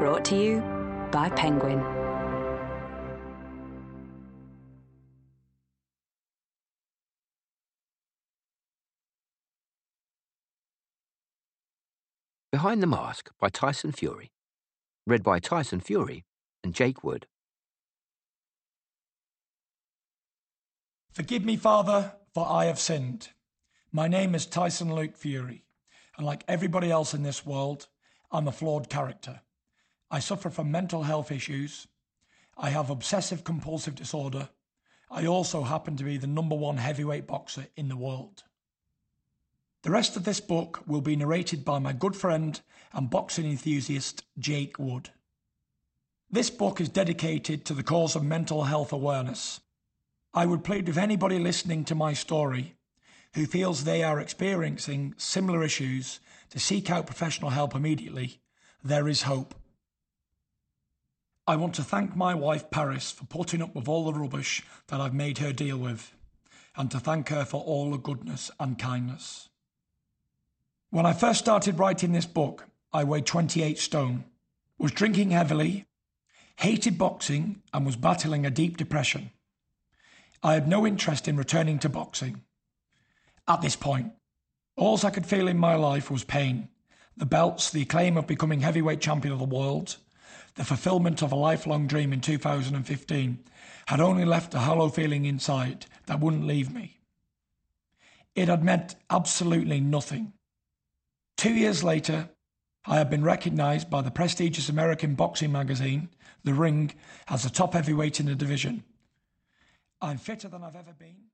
Brought to you by Penguin. Behind the Mask by Tyson Fury. Read by Tyson Fury and Jake Wood. Forgive me, Father, for I have sinned. My name is Tyson Luke Fury, and like everybody else in this world, I'm a flawed character. I suffer from mental health issues. I have obsessive compulsive disorder. I also happen to be the #1 heavyweight boxer in the world. The rest of this book will be narrated by my good friend and boxing enthusiast, Jake Wood. This book is dedicated to the cause of mental health awareness. I would plead with anybody listening to my story who feels they are experiencing similar issues to seek out professional help immediately. There is hope. I want to thank my wife, Paris, for putting up with all the rubbish that I've made her deal with, and to thank her for all the goodness and kindness. When I first started writing this book, I weighed 28 stone, was drinking heavily, hated boxing, and was battling a deep depression. I had no interest in returning to boxing. At this point, all I could feel in my life was pain. The belts, the acclaim of becoming heavyweight champion of the world, the fulfillment of a lifelong dream in 2015 had only left a hollow feeling inside that wouldn't leave me. It had meant absolutely nothing. 2 years later, I have been recognised by the prestigious American boxing magazine, The Ring, as the top heavyweight in the division. I'm fitter than I've ever been.